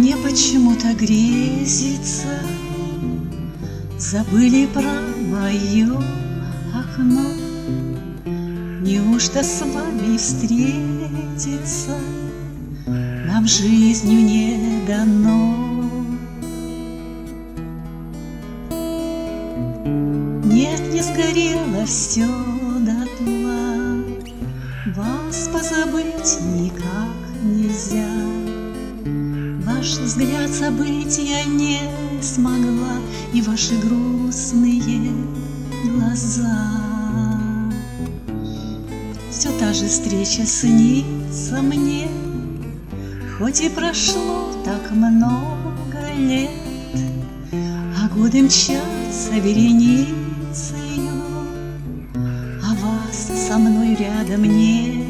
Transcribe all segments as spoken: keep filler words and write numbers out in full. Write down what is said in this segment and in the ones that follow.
Мне почему-то грезится, забыли про мое окно. Неужто с вами встретиться нам жизнью не дано? Нет, не сгорело все дотла, вас позабыть никак нельзя. Ваш взгляд забыть я не смогла, и ваши грустные глаза. Все та же встреча снится мне, хоть и прошло так много лет, а годы мчатся вереницею, а вас со мной рядом нет.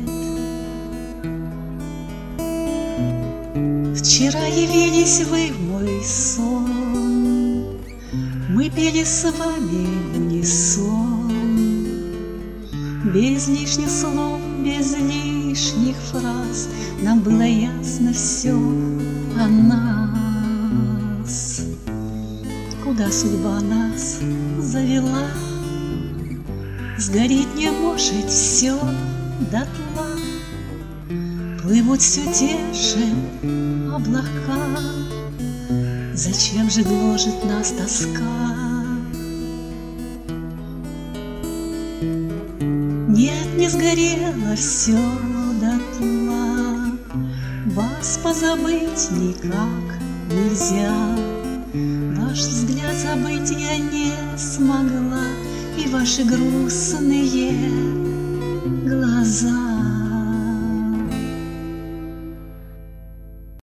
Вчера явились вы в мой сон, мы пели с вами в унисон, без лишних слов, без лишних фраз нам было ясно все о нас. Куда судьба нас завела, сгореть не может все дотла. Плывут все те же облака, зачем же гложет нас тоска? Нет, не сгорело все дотла, вас позабыть никак нельзя. Ваш взгляд забыть я не смогла, и ваши грустные глаза.